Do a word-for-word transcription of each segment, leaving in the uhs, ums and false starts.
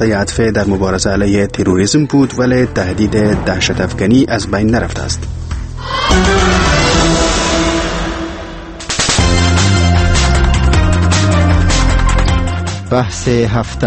نقطه عطف در مبارزه علیه تروریسم بود، ولی تهدید دهشت افکنی از بین نرفته است. بحث هفته.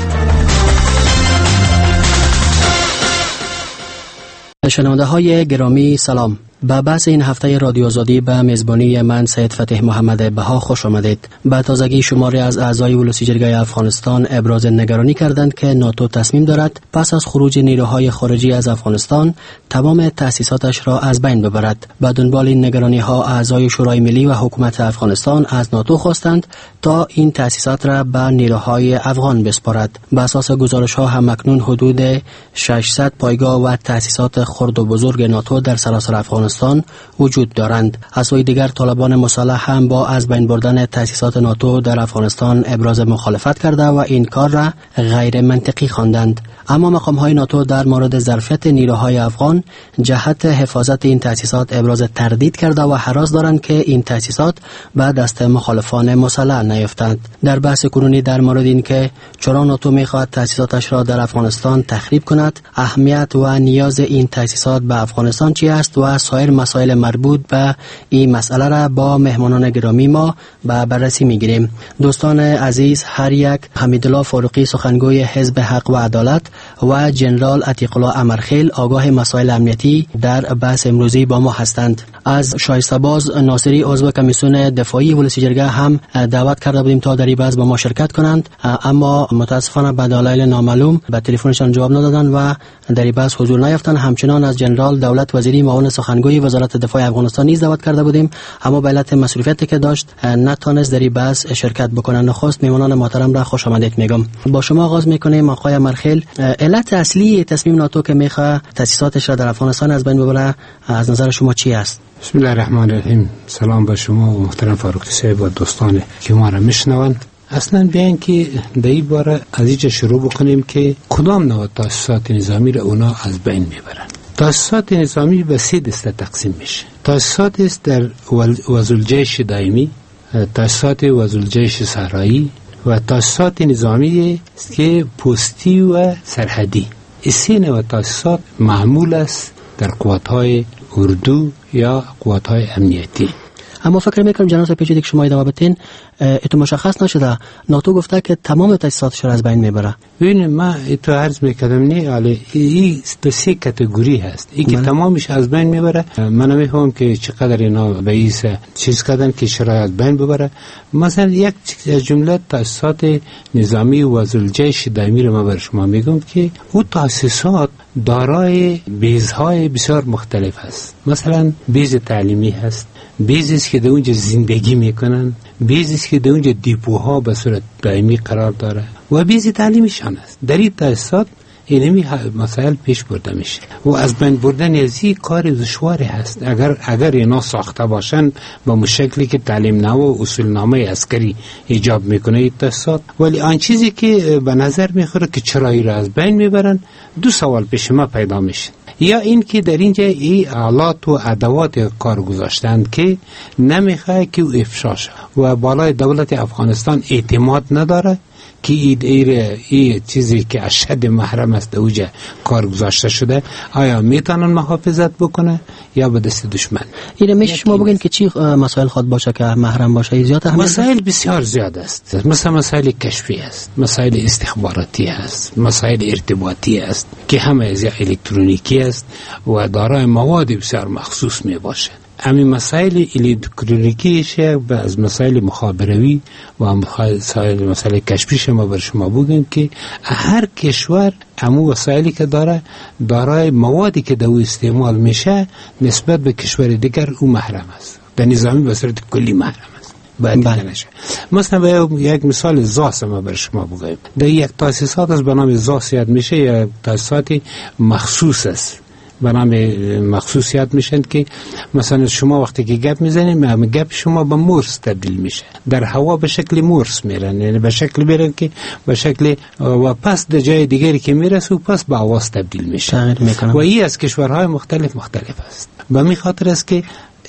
شنونده های گرامی سلام. به بحث این هفته رادیو آزادی به میزبانی من سید فتح محمد بها خوش آمدید. به تازگی شماری از اعضای ولسی جرگه افغانستان ابراز نگرانی کردند که ناتو تصمیم دارد پس از خروج نیروهای خارجی از افغانستان تمام تأسیساتش را از بین ببرد. به دنبال این نگرانی ها اعضای شورای ملی و حکومت افغانستان از ناتو خواستند تا این تأسیسات را به نیروهای افغان بسپارد. به اساس گزارش ها هم اکنون حدود ششصد پایگاه و تأسیسات خرد و بزرگ ناتو در سراسر افغانستان وجود دارند. از سوی دیگر طالبان مسلح هم با از بین بردن تأسیسات ناتو در افغانستان ابراز مخالفت کرده و این کار را غیر منطقی خواندند. اما مقام های ناتو در مورد ظرفیت نیروهای افغان جهت حفاظت این تأسیسات ابراز تردید کرده و هراس دارند که این تأسیسات به دست مخالفان مسلح نیفتند. در بحث کنونی در مورد این که چرا ناتو میخواهد تأسیساتش را در افغانستان تخریب کند، اهمیت و نیاز این تأسیسات به افغانستان چی است و سایر مسائل مربوط به این مسئله را با مهمانان گرامی ما به بررسی میگیریم. دوستان عزیز، هر یک حمیدالله فاروقی سخنگوی حزب حق و عدالت و جنرال عتیق الله امرخیل آگاه مسائل امنیتی در بحث امروزی با ما هستند. از شایسته باز ناصری عضو کمیسیون دفاعی ولسی جرگه هم دعوت کرده بودیم تا در این بحث با ما شرکت کنند، اما متاسفانه به دلایل نامعلوم به تلفنشان جواب ندادند و در این بحث حضور نیافتند. همچنان از جنرال دولت وزیری معاون سخنگوی وزارت دفاع افغانستان نیز دعوت کرده بودیم، اما به علت مصروفیتی که داشت نتونست در این بحث شرکت بکنه. نخست میهمانان محترم را خوش آمدید میگم. با شما آغاز میکنیم. آقای امرخیل، علت اصلی تصمیم ناتو که میخواد تأسیساتش را در افغانستان از بین ببره از نظر شما چی است؟ بسم الله الرحمن الرحیم. سلام به شما و محترم فاروقی صاحب و دوستان که ما را میشنوند. اصلا بیان که در این باره از اینجا شروع بکنیم که کدام نوع تأسیسات نظامی را اونا از بین میبرن. تأسیسات نظامی به سه دسته تقسیم میشه. تأسیسات است در وزارت‌الجیش دائمی، تأسیسات وزارت‌الجیش صحرایی و تأسیسات نظامی است که پستی و سرحدی. این سه نوع تأسیسات معمول است در قوات‌های اردو یا قوات‌های امنیتی. اما فکر میکنم جناب پیچیده که شما ادامه بدین، اتو مشخص نشده ناتو گفته که تمام تأسیساتش را از بین میبره. ببین ما اتو عرض میکردم نه، ولی این به سه کاتگوری هست. این که تمامش از بین میبره، من نمیفهمم که چقدر اینا به این چیز کردن که شرای از بین ببره. مثلا یک جمله تأسیسات نظامی و وزارت‌الجیش دائمی رو ما بر شما میگم که او تأسیسات دارای بیزهای بسیار مختلف هست. مثلا بیز تعلیمی هست، بیزی است که در اونجا زندگی میکنن، بیزی است که در اونجا دیپوها به صورت دائمی قرار داره و بیز تعلیمیشان است. در این تأسیسات اینمی مسائل پیش برده میشه و از بین بردن ازی کار دشواری هست. اگر اگر اینا ساخته باشن با مشکلی که تعلیم نامه و اصول نامه عسکری ایجاب میکنه این تأسیسات، ولی آن چیزی که به نظر میخوره که چرایی را از بین میبرن، دو سوال پیش ما پیدا میشه. یا این که در اینجا این آلات و ادوات کار گذاشتند که نمیخواه که او افشا شد و بالای دولت افغانستان اعتماد نداره که این ای چیزی که اشد محرم است اوجه کار گذاشته شده آیا میتونن محافظت بکنه یا به دست دشمن. این میشه شما بگین که چی مسائل خود باشه که محرم باشه؟ زیاد اهمیت مسائل بسیار زیاد است. مثلا مسائل کشفی است، مسائل استخباراتی است، مسائل ارتباطی است که همه از الکترونیکی است و دارای مواد بسیار مخصوص می باشه. همین مسائل الکترونیکیش از مسائل مخابراتی و مسائل مسائل کشفی شما بر شما بگیم که هر کشور همون وسایلی که داره دارای موادی که در او استعمال میشه نسبت به کشور دیگر او محرم است. در نظامی به صورت کلی محرم است. باید نشه. مثلا یک مثال زاس ما بر شما بگیم. در یک تاسیسات از به نام زاس یاد میشه یا تاسیساتی مخصوص است. به نام مخصوصیت میشن که مثلا شما وقتی که گپ میزنید گپ شما به مورس تبدیل میشه، در هوا به شکل مورس میرن، یعنی به شکل میرن که به شکل و پس در جای دیگری که میرسه و پس به آواز تبدیل میشه و این از کشورهای مختلف مختلف است. به می خاطر است که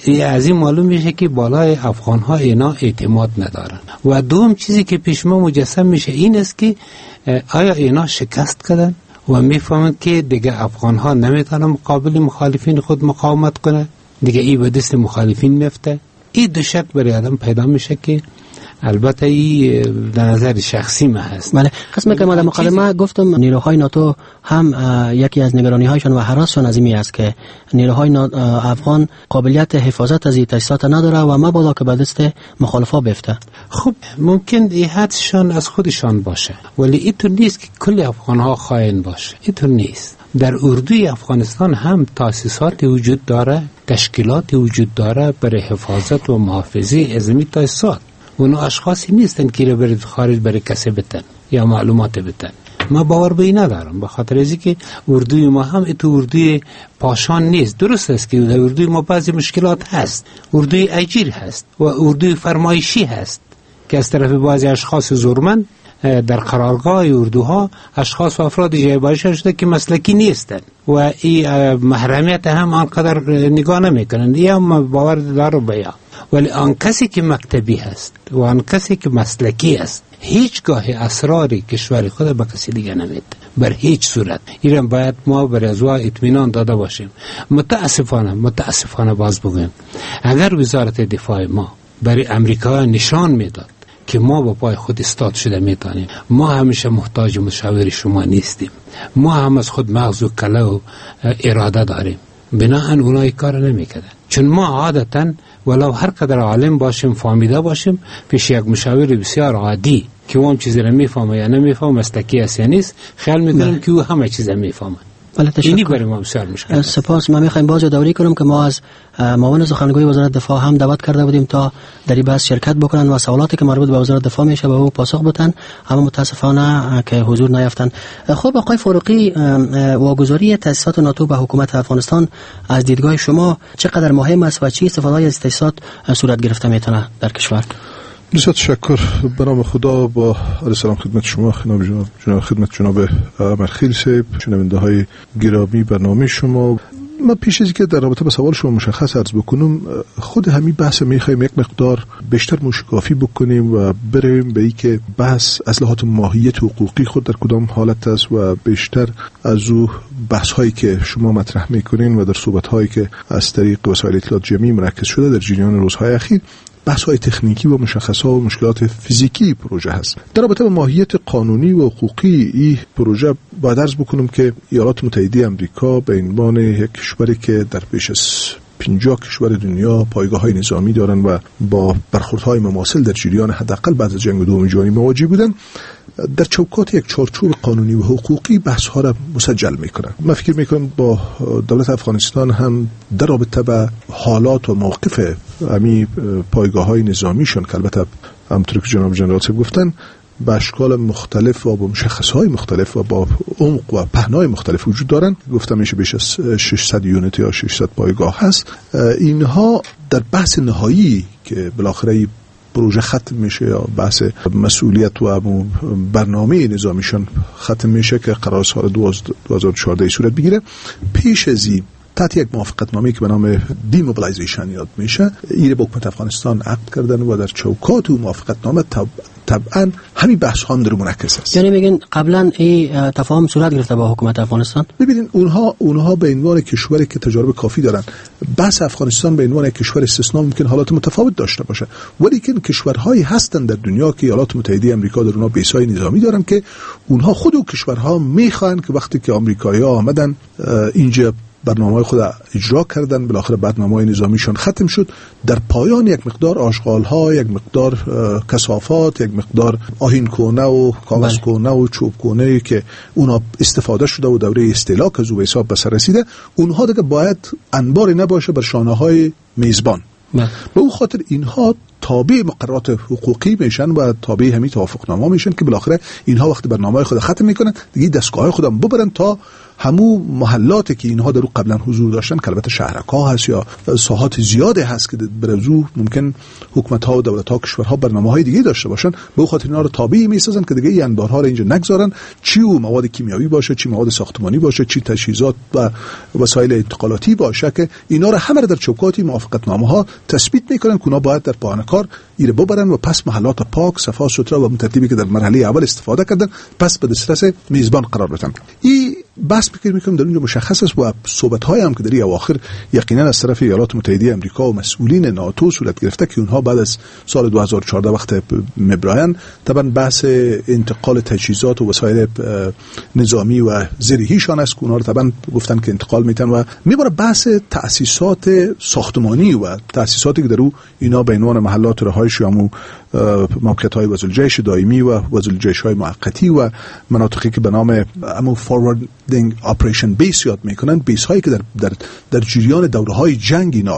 از این معلوم میشه که بالای افغان ها اینا اعتماد ندارن. و دوم چیزی که پیش ما مجسم میشه این است که آیا اینا شکست کردن و میفهمند که دیگه افغان ها نمیتونن مقابل مخالفین خود مقاومت کنه، دیگه ای به دست مخالفین میفته. این دو شک برای آدم پیدا میشه که البته ای در نظر شخصی ما هست. بله، قسم که ما در مقدمه گفتم نیروهای ناتو هم یکی از نگرانی هایشان و هراسشان از این است که نیروهای افغان قابلیت حفاظت از این تجهیزات نداره و مبادا که به دست مخالفا بیفته. خب ممکن این حدسشان از خودشان باشه، ولی اینطور نیست که کل افغان ها خائن باشه. اینطور نیست. در اردوی افغانستان هم تاسیسات وجود داره، تشکیلات وجود داره برای حفاظت و محافظه از این تاسیسات. اونا اشخاصی نیستن که رو برید خارج برای کسی بتن یا معلومات بتن. ما باور به این ندارم، به خاطر از اینکه اردوی ما هم اتو اردوی پاشان نیست. درست است که در اردوی ما بعضی مشکلات هست، اردوی اجیر هست و اردوی فرمایشی هست که از طرف بعضی اشخاص زورمند در قرارگاه اردوها اشخاص و افراد جایبایش شده که مسلکی نیستن و این محرمیت هم آنقدر نگاه نمیکنن. یا هم باور داره بیا، ولی آن کسی که مکتبی هست و آن کسی که مسلکی است هیچگاه اسرار کشور خود به کسی دیگه نمیده، بر هیچ صورت. ایران باید ما بر ازوا اطمینان داده باشیم. متاسفانه متاسفانه باز بگویم اگر وزارت دفاع ما برای امریکا نشان میداد که ما با پای خود استاد شده میتونیم، ما همیشه محتاج مشاور شما نیستیم، ما هم از خود مغز و کله و اراده داریم، بناهن اونای کار نمیکردن. چون ما عادتا ولو هر قدر عالم باشیم، فهمیده باشیم، پیش یک مشاور بسیار عادی که اون چیزی رو میفهمه یا نمیفهمه، مسلکی است یا نیست، خیال میکنیم که او همه چیز رو میفهمه. اینی برای ما بسیار مشکل. سپاس. ما میخوایم باز یادآوری کنم که ما از معاون سخنگوی وزارت دفاع هم دعوت کرده بودیم تا در این بحث شرکت بکنن و سوالاتی که مربوط به وزارت دفاع میشه به او پاسخ بدن، اما متاسفانه که حضور نیافتن. خب آقای فاروقی، واگذاری تاسیسات ناتو به حکومت افغانستان از دیدگاه شما چقدر مهم است و چه استفاده از تاسیسات صورت گرفته میتونه در کشور؟ بسیار تشکر. به نام خدا، با عرض سلام خدمت شما، جناب جناب خدمت جناب امرخیل صاحب، شنونده های گرامی برنامه شما. من پیش از اینکه در رابطه با سوال شما مشخص عرض بکنم، خود همین بحث میخوایم یک مقدار بیشتر مشکافی بکنیم و بریم به این که بحث از لحاظ ماهیت حقوقی خود در کدام حالت است و بیشتر از او بحث هایی که شما مطرح میکنین و در صحبت هایی که از طریق وسایل اطلاعات جمعی مرکز شده در جریان روزهای اخیر بحث های تکنیکی و مشخصات و مشکلات فیزیکی پروژه هست. در رابطه با ماهیت قانونی و حقوقی این پروژه باید عرض بکنم که ایالات متحده آمریکا به عنوان یک کشوری که در بیش از پنجاه کشور دنیا پایگاه‌های نظامی دارن و با برخوردهای مماثل در جریان حداقل بعد از جنگ دوم جهانی مواجه بودن، در چوکات یک چارچوب قانونی و حقوقی بحث ها را مسجل میکنن. من فکر میکنم با دولت افغانستان هم در رابطه با حالات و موقف امی پایگاه‌های نظامیشون که البته همونطور که جناب جنرال صاحب گفتن به اشکال مختلف و با مشخصهای مختلف و با عمق و پهنای مختلف وجود دارن، گفتم میشه بیش از ششصد یونیت یا ششصد پایگاه هست. اینها در بحث نهایی که بالاخره پروژه ختم میشه یا بحث مسئولیت و برنامه نظامیشون ختم میشه که قرار سال دو هزار و چهارده صورت بگیره، پیش از این تحت یک موافقت نامه که به نام دیموبلایزیشن یاد میشه ایره با حکومت افغانستان عقد کردن و در چوکات و موافقت نامه طب... طبعا همین بحث ها در منعکس است. یعنی میگن قبلا این تفاهم صورت گرفته با حکومت افغانستان؟ ببینید اونها اونها به عنوان کشوری که تجارب کافی دارن، بحث افغانستان به عنوان کشور استثنا ممکن حالات متفاوت داشته باشه، ولی که کشورهایی هستن در دنیا که ایالات متحده آمریکا در اونها بیسای نظامی دارن که اونها خود و کشورها میخوان که وقتی که آمریکایی‌ها آمدن اینجا برنامه‌های خود اجرا کردن، بالاخره برنامه‌های نظامیشون ختم شد، در پایان یک مقدار آشغال‌ها، یک مقدار کثافات، یک مقدار آهن کونه و کاغذ کونه و چوب کونه که اونا استفاده شده و دوره استهلاک از او به حساب بسر رسیده، اونها دیگه باید انباری نباشه بر شانه‌های میزبان. به اون خاطر اینها تابع مقررات حقوقی میشن و تابع همین توافقنامه میشن که بالاخره اینها وقتی برنامه‌های خود ختم میکنن دیگه دستگاه‌های خودم ببرن تا همو محلاتی که اینها در رو قبلا حضور داشتن که البته شهرک‌ها هست یا ساحات زیادی هست که برزو ممکن حکومت‌ها و دولت‌ها کشورها برنامه‌های دیگه داشته باشن، به خاطر اینا رو تابعی می‌سازن که دیگه این انبارها رو اینجا نگذارن، چی و مواد کیمیایی باشه، چی مواد ساختمانی باشه، چی تجهیزات و وسایل انتقالاتی باشه که اینا رو همه رو در چوکاتی موافقتنامه‌ها تثبیت می‌کنن که اونا باید در پایان کار ایره ببرن و پس محلات پاک، صفا سوترا و ترتیبی که در مرحله اول استفاده کردن پس به دسترس میزبان قرار بدن. این بحث فکر می‌کنم در اونجا مشخص است و صحبت‌های هم که در این اواخر یقینا از طرف ایالات متحده آمریکا و مسئولین ناتو صورت گرفته که اونها بعد از سال دو هزار و چهارده وقت مبرایان طبعا بحث انتقال تجهیزات و وسایل نظامی و زرهیشان است که اونها رو طبعا گفتن که انتقال میتن و میبره بحث تأسیسات ساختمانی و تأسیساتی که در او اینا به عنوان محلات رهایش یا موقعیت‌های وزارت‌جیش دائمی و وزارت‌جیش‌های موقتی و مناطقی که به نام امو فوروردینگ اپریشن بیس یاد میکنن، بیس هایی که در در در جریان دوره‌های جنگ اینا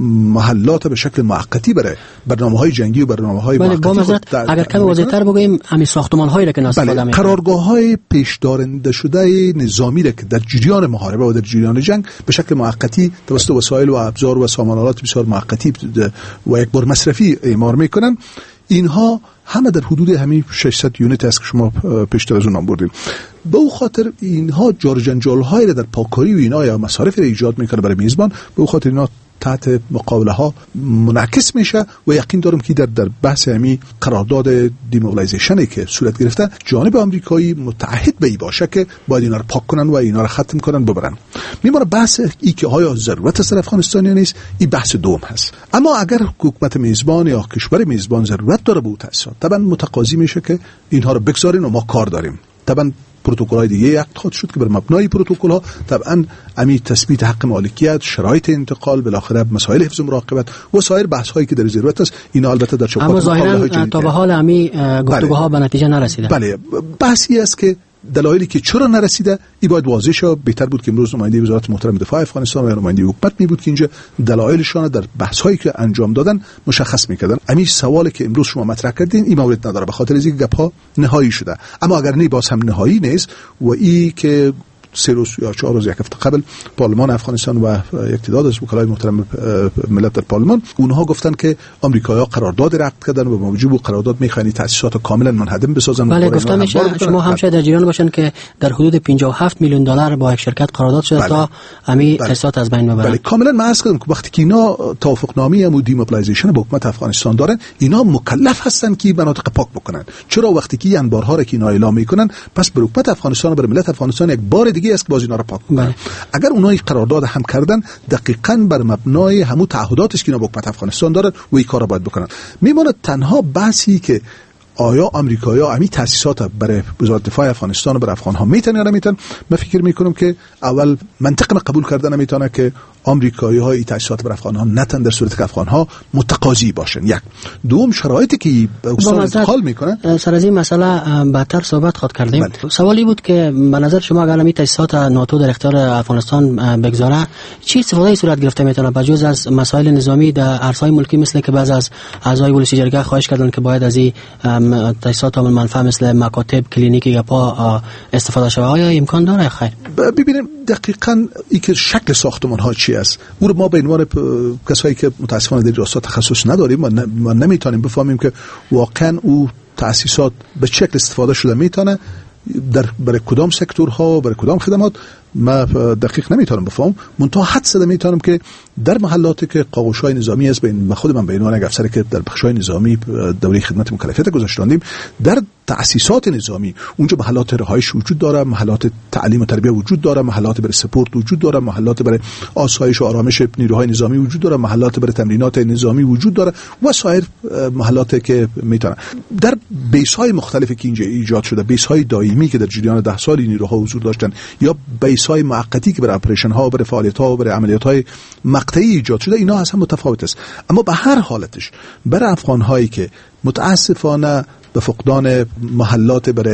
محلات به شکل موقتی بره برنامه‌های جنگی و برنامه‌های موقتی. بله، با مزرد اگر کمی واضح‌تر بگیم همین ساختمان‌هایی را که استفاده بله، می‌کنن، قرارگاه‌های پیش دارنده شده نظامی را که در جریان محاربه و در جریان جنگ به شکل موقتی توسط وسایل و ابزار و سامانات بسیار موقتی و یک بار مصرفی اعمار می‌کنن، اینها همه در حدود همین ششصد یونیت است که شما پیشتر از اون نام بردید. به او خاطر اینها جار جنجال‌هایی را در پاککاری و اینا یا مصارف را ایجاد می‌کنه برای میزبان، به او خاطر اینا تحت مقابله ها منعکس میشه و یقین دارم که در در بحث همی قرارداد دیموبیلایزیشنی که صورت گرفته جانب آمریکایی متعهد به ای باشه که باید اینا رو پاک کنن و اینا رو ختم کنن ببرن. میمونه بحث ای که آیا ضرورت از افغانستان نیست، این بحث دوم هست. اما اگر حکومت میزبان یا کشور میزبان ضرورت داره به اون تأسیسات، طبعا متقاضی میشه که اینها رو بگذارین و ما کار داریم. طبعا پروتکل‌های دیگه عقد خواهد شد که بر مبنای پروتکل‌ها طبعا امی تثبیت حق مالکیت، شرایط انتقال، بالاخره مسائل حفظ مراقبت و سایر بحث‌هایی که در ضرورت است اینا البته در چوکات اما ظاهراً تا به حال امی گفتگوها به نتیجه نرسیده. بله، بحثی است که دلایلی که چرا نرسیده این باید واضح شه. بهتر بود که امروز نماینده وزارت محترم دفاع افغانستان و نماینده حکومت می بود که اینجا دلایلشان در بحث‌هایی که انجام دادن مشخص می‌کردن. همین سوالی که امروز شما مطرح کردین این مورد نداره به خاطر اینکه گپ‌ها نهایی شده. اما اگر نه باز هم نهایی نیست و این که سه روز یا چهار روز یک هفته قبل پارلمان افغانستان و یک تعداد از وکلای محترم ملت در پارلمان اونها گفتن که آمریکایی‌ها قرارداد عقد کردن و با موجب قرارداد می‌خواهند تأسیسات کاملا منهدم بسازن. بله، گفتم میشه شما هم شاید در جریان باشن که در حدود پنجاه و هفت میلیون دلار با یک شرکت قرارداد شده. بله. تا همین بله. تأسیسات از بین ببرن. بله، کاملا من عرض کردم که وقتی که اینا توافقنامه و دیموبیلایزیشن با حکومت افغانستان دارن، اینا مکلف هستن که مناطق پاک بکنن. چرا وقتی که انبارها را که اینا اعلام میکنن، پس بر حکومت افغانستان و بر ملت افغانستان یک بار دیگه است که باز اینا را پاک کنن. اگر اونها قرارداد هم کردن دقیقاً بر مبنای همون تعهداتی که اینا با حکومت افغانستان دارن و این کارا باید بکنن. میمونه تنها بحثی که آیا آمریکایی‌ها همین تأسیسات برای وزارت دفاع افغانستان و برای افغان‌ها میتونن یا نمیتونن؟ من فکر میکنم که اول منطق قبول کردن نمیتونه که آمریکایی‌ها این تأسیسات برای افغان‌ها نتن در صورتی که افغان‌ها متقاضی باشن. یک دوم شرایطی که به اصول انتقال میکنن. سر از این مسئله بعدتر صحبت خود کردیم. بله. سوالی بود که به نظر شما اگر همین تأسیسات ناتو در اختیار افغانستان بگذاره چی استفاده صورت گرفته میتونه بجز از مسائل نظامی در ارزهای ملکی، مثل که بعض از اعضای ولسی جرگه خواهش کردن که باید از این تأسیسات عامل منفعه مثل مکاتب، کلینیک یا پا استفاده شود؟ آیا امکان داره خیر؟ ببینیم دقیقاً این که شکل ساختمان‌ها چی است، او رو ما به عنوان کسایی که متاسفانه در جاسات تخصص نداریم ما نمیتونیم بفهمیم که واقعاً او تأسیسات به چه شکل استفاده شده میتونه در برای کدام سکتورها برای کدام خدمات. ما دقیق نمیتونم بفهم، منتها حد زده میتونم که در محلاتی که قاقوش‌های نظامی است، به خود من به عنوان یک افسر که در بخش‌های نظامی دوره خدمت مکلفیت گذاشتاندیم، در تأسیسات نظامی اونجا محلات رهایش وجود داره، محلات تعلیم و تربیت وجود داره، محلات برای سپورت وجود داره، محلات برای آسایش و آرامش نیروهای نظامی وجود داره، محلات برای تمرینات نظامی وجود داره و سایر محلاتی که میتونه در بیس‌های مختلفی که اینجا ایجاد شده، بیس‌های دائمی که در جریان ده سال نیروها حضور داشتن یا بیس‌های موقتی که برای اپریشن ها و برای فعالیت ها و برای عملیات های مقطعی ایجاد شده، اینا اصلا متفاوت است. اما به هر حالتش برای افغان هایی که متاسفانه به فقدان محلات برای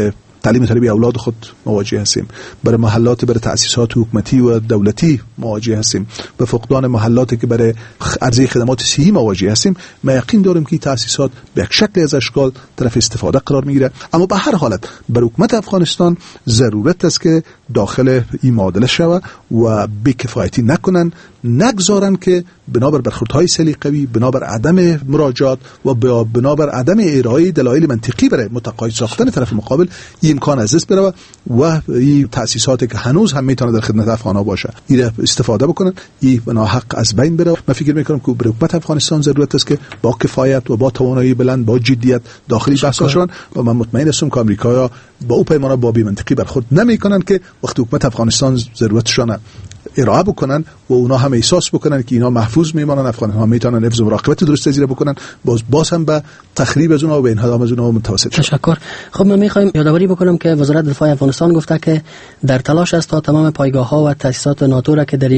تعلیم تربیت اولاد خود مواجه هستیم، برای محلات برای تأسیسات حکومتی و دولتی مواجه هستیم، به فقدان محلاتی که برای عرضه خدمات صحی مواجه هستیم. ما یقین داریم که تأسیسات به یک شکل از اشکال طرف استفاده قرار میگیره. اما به هر حالت برای حکومت افغانستان ضرورت است که داخل این معادله شود و بی‌کفایتی نکنن، نگذارن که بنابر برخوردهای سلیقه‌ای، بنابر عدم مراجعات و بنابر عدم ارائه دلایل منطقی برای متقاعد ساختن طرف مقابل این امکان از دست بره و این تأسیساتی که هنوز هم میتونه در خدمت افغان‌ها باشه این استفاده بکنن، این بنا حق از بین بره. من فکر میکنم که برای حکومت افغانستان ضرورت است که با کفایت و با توانایی بلند، با جدیت داخلی بحث شون و من مطمئن هستم که آمریکایی‌ها با او پیمانه با بی منطقی برخورد نمیکنن که وقتی حکومت افغانستان ضرورتشون ارائه بکنن و اونا هم احساس بکنن که اینا محفوظ میمانن، افغان‌ها میتونن حفظ و مراقبت درست زیر بکنن، باز باز هم به تخریب از اونها و انهدام از اونها متوسط شد. تشکر. خب من میخوایم یادآوری بکنم که وزارت دفاع افغانستان گفته که در تلاش است تا تمام پایگاه‌ها و تأسیسات ناتو را که در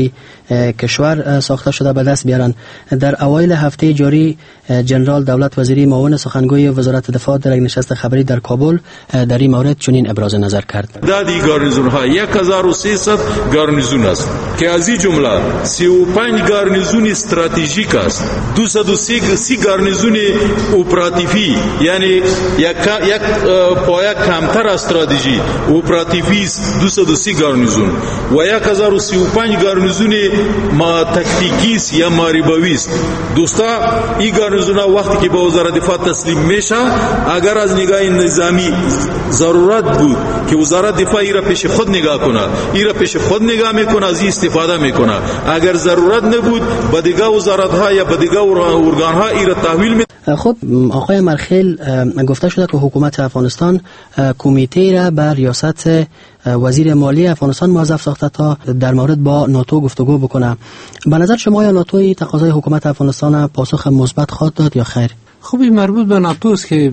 کشور ساخته شده به دست بیارن. در اوایل هفته جاری جنرال دولت وزیری معاون سخنگوی وزارت دفاع در نشست خبری در کابل در این مورد چنین ابراز نظر کرد. تعداد گارنیزون‌ها یک هزار و سیصد گارنیزون است که از این جمله سی و پنج گارنیزون استراتژیک است، دویست و سی گارنیزون اپراتیفی، یعنی یک یک پایه کمتر استراتژی اپراتیفی است، دویست و سی گارنیزون و یک هزار و سی و پنج گارنیزون ما تاکتیکی است یا ماریبوی است. دوستا این گارنیزون وقتی که به وزارت دفاع تسلیم میشه، اگر از نگاه نظامی ضرورت بود که وزارت دفاع ایرا پیش خود نگاه کنه، ایرا پیش خود نگاه میکنه، از این استفاده میکنه. اگر ضرورت نبود به دیگه وزارت ها یا به دیگه ارگان ها ایرا تحویل می. خب آقای مرخیل، گفته شده که حکومت افغانستان کمیته را بر ریاست وزیر مالی افغانستان موظف ساخته تا در مورد با ناتو گفتگو بکنه. به نظر شما یا ناتو تقاضای حکومت افغانستان پاسخ مثبت خواهد داد یا خیر؟ خب این مربوط به ناتو است که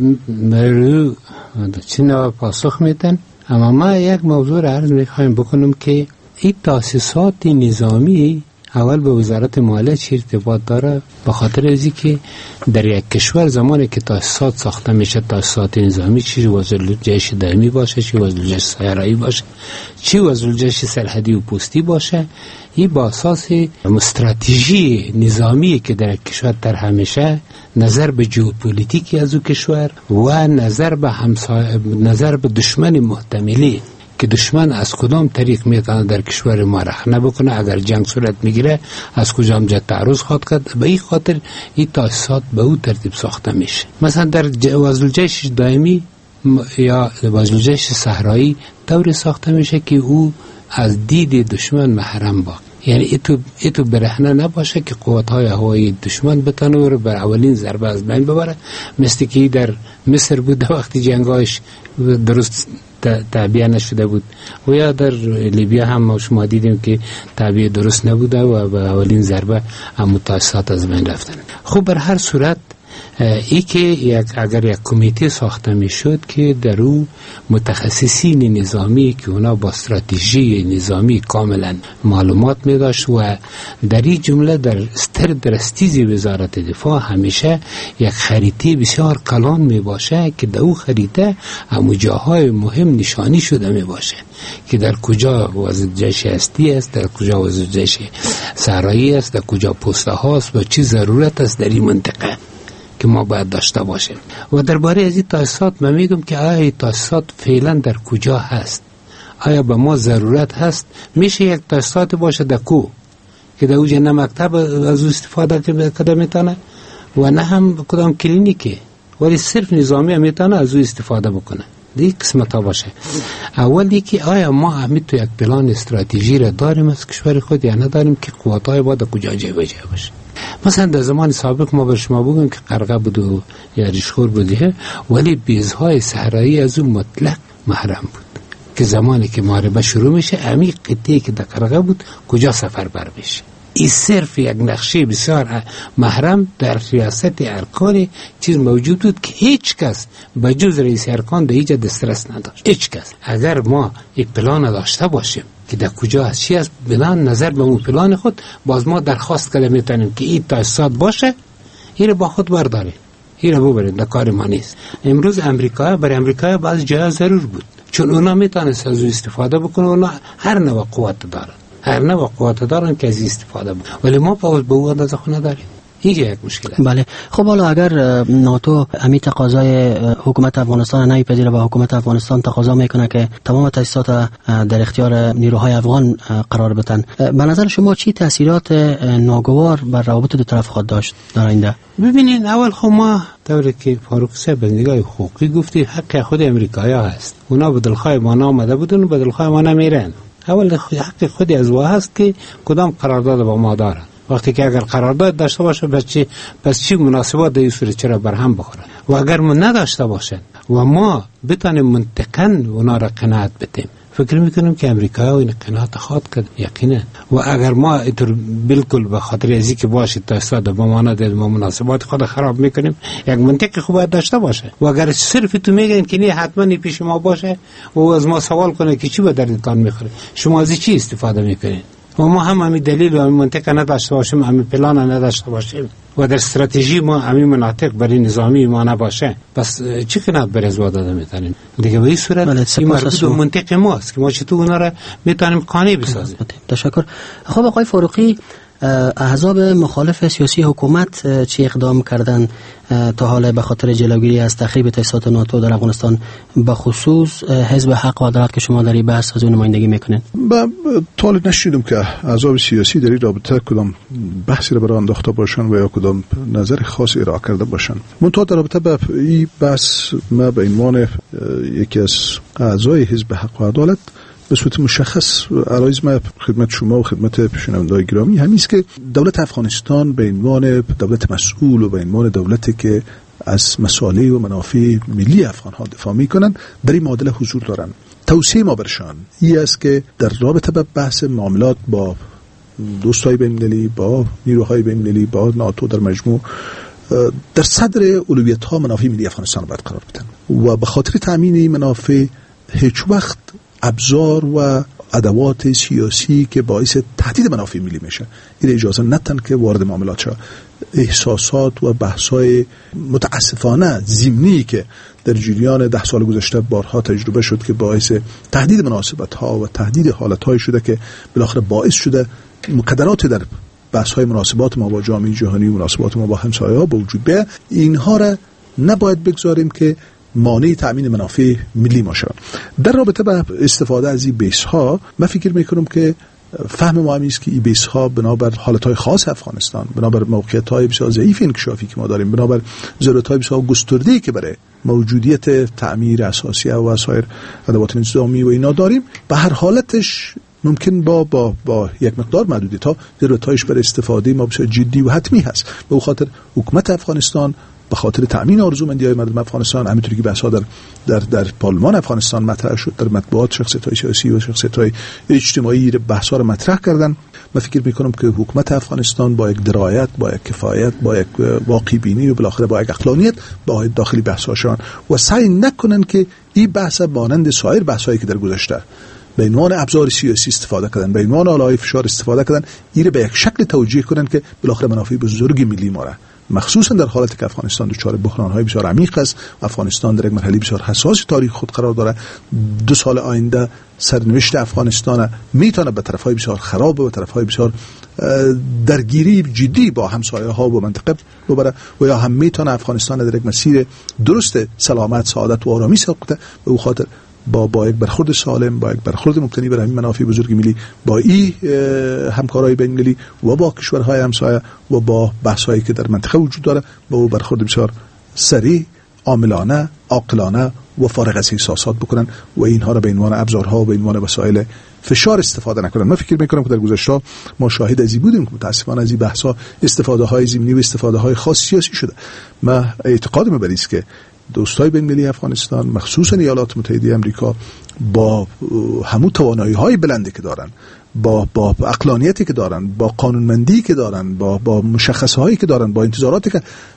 چین پاسخ میدن. اما ما یک موضوع را عرض میخوایم بکنم که این تاسیسات نظامی اول به وزارت مالیه چی ارتباط داره؟ به خاطر ازی که در یک کشور زمانی که تاسیسات ساخته میشه، تاسیسات نظامی، چی وزیر جیش دائمی باشه، چی وزیر جیش سیاره‌ای باشه، چی وزیر جیش سرحدی و پستی باشه، این با اساس استراتژی نظامی که در کشور طرح میشه، نظر به ژئوپلیتیکی از او کشور و نظر به همسایه، نظر به دشمن محتملی که دشمن از کدام طریق میتونه در کشور ما رخنه بکنه، اگر جنگ صورت میگیره از کجا هم تعرض خواهد کرد. به این خاطر این تاسیسات به او ترتیب ساخته میشه. مثلا در وزیر جیش دائمی یا وزیر جیش صحرایی طوری ساخته میشه که او از دید دشمن محرم باشه، یعنی ایتو ایتو برهنه نباشه که قوت‌های هوایی دشمن بتونه رو بر اولین ضربه از بین ببره، مثل که در مصر بود وقتی جنگاش درست تعبیه نشده بود و یا در لیبیا هم شما دیدیم که تعبیه درست نبوده و به اولین ضربه هم تاسیسات از بین رفتن. خب بر هر صورت ای که یک اگر یک کمیته ساخته می شد که در او متخصصین نظامی که اونا با استراتژی نظامی کاملا معلومات می داشت و در این جمله در ستر درستیزی وزارت دفاع همیشه یک خریطه بسیار کلان می باشه که در او خریطه همو جاهای مهم نشانی شده می باشه که در کجا وزیر جیش هستی است، در کجا وزیر جیش صحرایی است، در کجا پسته هاست و چی ضرورت است در این منطقه که ما باید داشته باشیم. و درباره از این تاسیسات من میگم که آیا این تاسیسات فعلا در کجا هست، آیا به ما ضرورت هست؟ میشه یک تاسیسات باشه در کو که در اوجه نه مکتب از او استفاده کده میتونه و نه هم کدام کلینیکی، ولی صرف نظامی هم میتونه از او استفاده بکنه. دیگه قسمت ها باشه. اولی که آیا ما همین تو یک پلان استراتژی را داریم از کشور خود یا نداریم که قوت‌های با در کجا جای بجای باشه. مثلا در زمان سابق ما بر شما بگم که قرقه بود و یا ریشخور بودیه، ولی بیزهای صحرایی از اون مطلق محرم بود که زمانی که محاربه شروع میشه عمیق قطعی که در قرقه بود کجا سفر بر بشه. این صرف یک نقشه بسیار محرم در ریاست ارکان چیز موجود بود که هیچ کس بجز رئیس ارکان در هیچ دسترس نداشت. هیچ کس. اگر ما یک پلان داشته باشیم که در کجا هست چی است، بنان نظر به اون پلان خود باز ما درخواست کرده میتونیم که این تاسیسات باشه، این با خود برداریم، این رو ببرید، در کار ما نیست. امروز امریکا برای امریکا بعض جای ضرور بود، چون اونا میتونست از او استفاده بکنه. اونا هر نوع قوت دارن، هر نوع قوت دارن که از استفاده بکنه، ولی ما پاوز به او اندازه خو نداریم. این یک مشکل است. بله. خب حالا اگر ناتو امی تقاضای حکومت افغانستان نمیپذیره و حکومت افغانستان تقاضا میکنه که تمام تاسیسات در اختیار نیروهای افغان قرار بدن، به نظر شما چی تاثیرات ناگوار بر روابط دو طرف خواهد داشت در آینده؟ ببینین، اول خب ما طوری که فاروق صاحب از نگاه حقوقی گفتی حق خود امریکایی‌ها هست. اونا به دلخواه ما نامده بودن و به دلخواه ما نمیرن. اول حق خود از وا هست که کدام قرارداد با ما دارن. وقتی که اگر قرارداد داشته باشه بس چی بس چی مناسبات در این صورت چرا برهم بخورن، و اگر ما نداشته باشن و ما بتونیم منطقاً اونا را قناعت بدیم، فکر میکنم که امریکا این قناعت خواهد کرد یقینا. و اگر ما اینطور بالکل به خاطر ازی که باشه تا استاد با ما ندید ما مناسبات خود خراب میکنیم، یک منطقی خوب داشته باشه. و اگر صرف تو میگن که نه حتما پیش ما باشه و از ما سوال کنه که چی به دردتان میخوره، شما از چی استفاده میکنین؟ و ما هم همین دلیل و همین منطقه نداشته باشیم، همین پلان نداشته باشیم و در استراتژی ما همین مناطق برای نظامی ما نباشه، پس چی کنات بر از واده میتونیم دیگه؟ به این صورت این مربوط به منطقه ماست که ما چطور اونا را میتونیم قانع بسازیم. تشکر. خب آقای فاروقی، احزاب مخالف سیاسی حکومت چی اقدام کردن تا حالا به خاطر جلوگیری از تخریب تاسیسات ناتو در افغانستان، به خصوص حزب حق و عدالت که شما در این بحث از اون نمایندگی میکنین؟ با طالع نشیدم که احزاب سیاسی در این رابطه کدام بحثی را برای انداخته باشن و یا کدام نظر خاصی ارائه کرده باشن. منتها در رابطه با این بحث ما به عنوان یکی از اعضای حزب حق و عدالت به صورت مشخص عرایز ما خدمت شما و خدمت شنونده‌های گرامی همین است که دولت افغانستان به عنوان دولت مسئول و به عنوان دولتی که از مصالح و منافع ملی افغان‌ها دفاع می‌کنند در این معادله حضور دارند. توصیه ما برشان این است که در رابطه با بحث معاملات با دوستای بین‌المللی، با نیروهای بین‌المللی، با ناتو در مجموع، در صدر اولویت‌ها منافع ملی افغانستان را باید قرار بدن و به خاطر تامین این منافع هیچ وقت ابزار و ادوات سیاسی که باعث تهدید منافع ملی میشه این اجازه ندن که وارد معاملات شه. احساسات و بحث‌های متاسفانه ضمنی که در جریان ده سال گذشته بارها تجربه شد که باعث تهدید مناسبت‌ها و تهدید حالت‌های شده که بالاخره باعث شده مقدرات در بحث‌های مناسبات ما با جامعه جهانی و مناسبات ما با همسایه‌ها به وجود بیاید. اینها را نباید بگذاریم که مانع تأمین منافع ملی ما شود. در رابطه با استفاده از این بیس ها من فکر میکنم که فهم ما همی است که این بیس ها بنابر حالتهای خاص افغانستان، بنابر موقعیت های بسیار ضعیف انکشافی که ما داریم، بنابر ضرورت های بسیار گسترده‌ای که برای موجودیت تعمیر اساسیه و سایر ادوات نظامی و اینا داریم، به هر حالتش ممکن با با با یک مقدار محدودیت‌ها ضرورت‌هایش برای استفاده ما بسیار جدی و حتمی هست. به خاطر حکومت افغانستان به خاطر تأمین آرزومندی‌های مردم افغانستان، همینطوری که بحث‌ها در در در پارلمان افغانستان مطرح شد، در مطبوعات شخصیت‌های سیاسی و شخصیت‌های اجتماعی بحث‌ها را مطرح کردن. من فکر می‌کنم که حکومت افغانستان با یک درایت، با یک کفایت، با یک واقعی بینی و بالاخره با یک عقلانیت با داخلی بحث‌هاشان و سعی نکنن که این بحث مانند سایر بحث‌هایی که در گذشته به عنوان ابزار سیاسی استفاده کردن، به عنوان آلای فشار استفاده کردن، این به یک شکل توجیه کنن که بالاخره منافع بزرگ ملی ما را، مخصوصا در حالتی که افغانستان دچار بحران‌های بسیار عمیق است، افغانستان در یک مرحله بسیار حساس تاریخ خود قرار دارد. دو سال آینده سرنوشت افغانستان میتونه به طرف‌های بسیار خراب و به طرف‌های بسیار درگیری جدی با همسایه‌ها و منطقه ببره و یا هم میتونه افغانستان در یک مسیر درست سلامت، سعادت و آرامی ساخته. به او خاطر با با یک برخورد سالم، با یک برخورد مبتنی بر همین منافع بزرگ ملی، با این همکارای بین‌المللی و با کشورهای همسایه و با بحث‌هایی که در منطقه وجود داره، با او برخورد بسیار سریع، عاملانه، عاقلانه و فارغ از احساسات بکنن و اینها را به عنوان ابزارها و به عنوان وسایل فشار استفاده نکنن. من فکر می‌کنم که در گذشته ما شاهد ازی بودیم که متأسفانه از این بحث‌ها استفاده‌های ضمنی و استفاده‌های خاص سیاسی شده. من اعتقادم بر است که دوستای بین‌المللی افغانستان، مخصوصا ایالات متحده آمریکا، با همون توانایی‌های بلندی که دارن، با با عقلانیتی که دارن، با قانونمندی که دارن، با با مشخصه‌هایی که دارن، با انتظاراتی که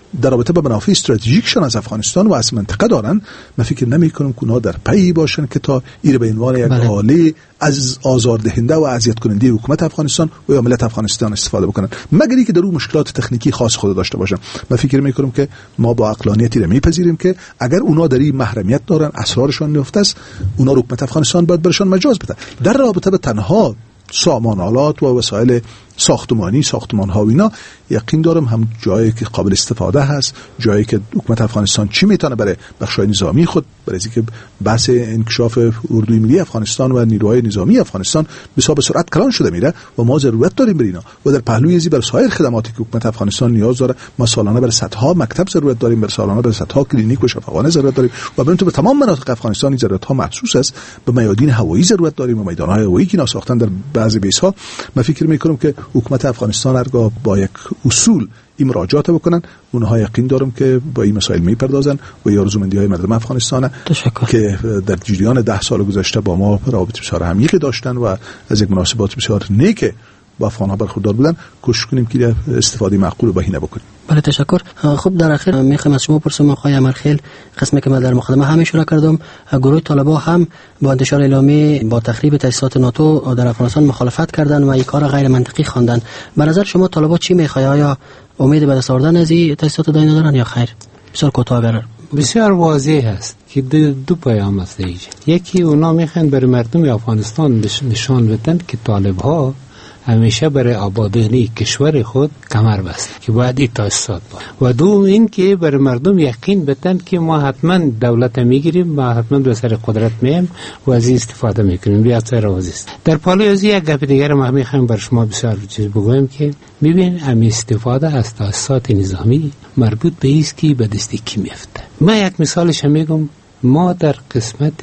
در رابطه با منافع استراتژیکشان از افغانستان و از منطقه دارن، من فکر نمی کنم که اونا در پی باشن که تا این به عنوان یک آله از آزاردهنده و اذیت کننده حکومت افغانستان و یا ملت افغانستان استفاده بکنن، مگر اینکه در اون مشکلات تکنیکی خاص خود داشته باشن. من فکر می کنم که ما با عقلانیتی رو میپذیریم که اگر اونا در این محرمیت دارن، اسرارشان نفته است، اونا رو حکومت افغانستان باید برشان مجاز بده. در رابطه به تنها سامان آلات و وسایل ساختمانی، ساختمان ها و اینا، یقین دارم هم جایی که قابل استفاده هست، جایی که حکومت افغانستان چی میتونه برای بخشای نظامی خود، برای اینکه بحث انکشاف اردوی ملی افغانستان و نیروهای نظامی افغانستان به حساب سرعت کلان شده میره و ما ضرورت داریم بر اینا و در پهلوی ازی بر سایر خدماتی که حکومت افغانستان نیاز داره، ما سالانه بر صدها مکتب ضرورت داریم، بر سالانه بر صدها کلینیک و شفاخانه ضرورت داریم و به به تمام مناطق افغانستان ضرورت ها محسوس است. به میادین هوایی ضرورت داریم و میدان های هوایی که ناساختن در بعضی بیس ها. من فکر میکنم که حکومت افغانستان هرگاه با یک اصول این مراجعات بکنن، اونها یقین دارم که با این مسائل میپردازن و آرزومندی های مردم افغانستان که در جریان ده سال گذشته با ما روابط بسیار عمیقی داشتن و از یک مناسبات بسیار نیک با افغان‌ها برخوردار بودن، کوشش کنیم که استفاده معقول و بهینه بکنیم. بله تشکر. خب در اخیر میخوام از شما پرسم آقای امرخیل، قسمی که من در مقدمه هم اشاره کردم، گروه طالبان هم با انتشار اعلامیه با تخریب تاسیسات ناتو در افغانستان مخالفت کردند و این کار غیر منطقی خواندند. به نظر شما طالبان چی میخواد؟ آیا امید به دست آوردن از این تاسیسات دائمی دارن یا خیر؟ بسیار کوتاه اگر بسیار واضح است که دو, دو پیام است اینجا. یکی اونا میخوان برای مردم افغانستان نشان بدن که طالب‌ها همیشه برای آبادانی کشور خود کمر بسته که باید این تاسیسات باشه، و دوم این که برای مردم یقین بدن که ما حتما دولت میگیریم، ما حتما به سر قدرت میم و از این استفاده میکنیم. بیا سر واضح است. در پالوی از یک گپ دیگر ما میخوایم بر شما بسیار چیز بگویم که ببین هم استفاده از تاسیسات نظامی مربوط به است که به دست کی میفته. من یک مثالش میگم. ما در قسمت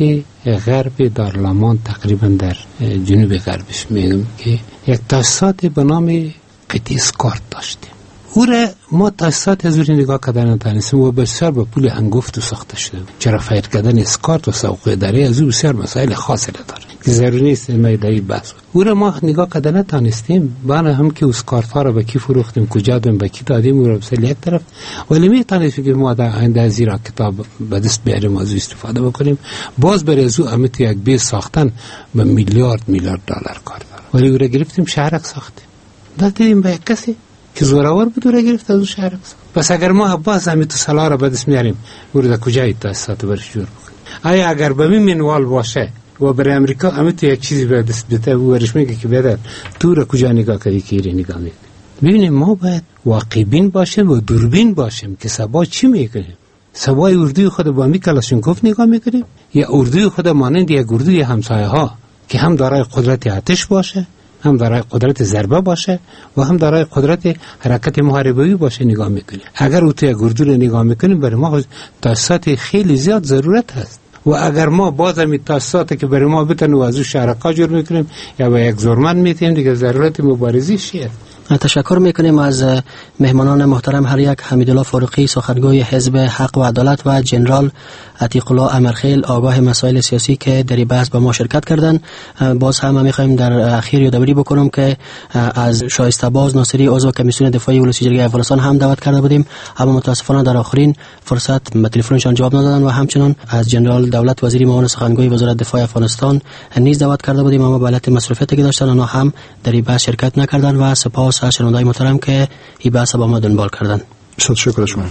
غرب دارلامان تقریبا در جنوب غربش میگم که یک تاسیسات به نام قطعه اسکارت داشتیم. او را ما تاسیسات از اون نگاه کردن نتانستیم و بسیار با پول انگفت ساخته شده. چرا فاید کردن اسکارت و سوق اداره از او بسیار مسائل خاصی داره که ضروری نیست میدهی بحث. او را ما نگاه کردن نتانستیم، بنا هم که اسکارت ها را به کی فروختیم، کجا دادیم، به کی دادیم، او را بسیار یک طرف، ولی میتونیم که ما در آینده از این کتاب به دست بیاریم از استفاده بکنیم. باز برای از او امیت یک بیس ساختن به میلیارد میلیارد دلار کار داره، ولی او را گرفتیم شهرک ساختیم، دادیم به یک کسی که زورآور بود و را گرفت از اون شهر. پس اگر ما باز همین تو سلا را به دست میاریم، او را در کجای تاسیسات برش جور بکنیم؟ آیا اگر به این منوال باشه و برای امریکا همین تو یک چیزی به دست بده و برش میگه که بده تو را کجا نگاه کردی که ایره نگاه میکنی؟ ببینیم ما باید واقع بین باشیم و دوربین باشیم که سبا چی میکنیم. سبای اردوی خود با می کلاشینکوف نگاه میکنیم یا اردوی خود مانند یک اردوی همسایه ها که هم دارای قدرت آتش باشه، هم دارای قدرت ضربه باشه و هم دارای قدرت حرکت محاربه‌ای باشه نگاه میکنیم. اگر او توی اردو رو نگاه میکنیم برای ما تاسیسات خیلی زیاد ضرورت هست و اگر ما باز هم تاسیسات که برای ما بتن و از اون شهرکا جور میکنیم یا با یک زورمند میتیم دیگه ضرورت مبارزی چیه؟ تشکر میکنیم از مهمانان محترم هر یک، حمیدالله فاروقی سخنگوی حزب حق و عدالت و جنرال عتیق الله امرخیل آگاه مسائل سیاسی که در این بحث با ما شرکت کردن. باز هم میخوایم در اخیر یادآوری بکنم که از شایسته باز ناصری عضو کمیسیون دفاعی ولسی جرگه افغانستان هم دعوت کرده بودیم، اما متاسفانه در آخرین فرصت به تلفنشان جواب ندادن و همچنان از جنرال دولت وزیر معاون سخنگوی وزارت دفاع افغانستان نیز دعوت کرده بودیم، اما به علت مصروفیتی که داشتن آنها هم در این بحث شرکت نکردن و سپاس از شنوندگان محترم که این بحث با ما دنبال کردن. تشکر شما.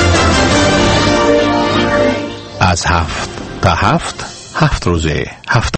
از هفت تا هفت هفت روزه هفت